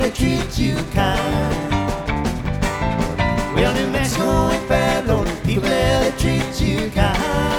they treat you kind. Well, New Mexico ain't bad, Lord, people there, they treat you kind.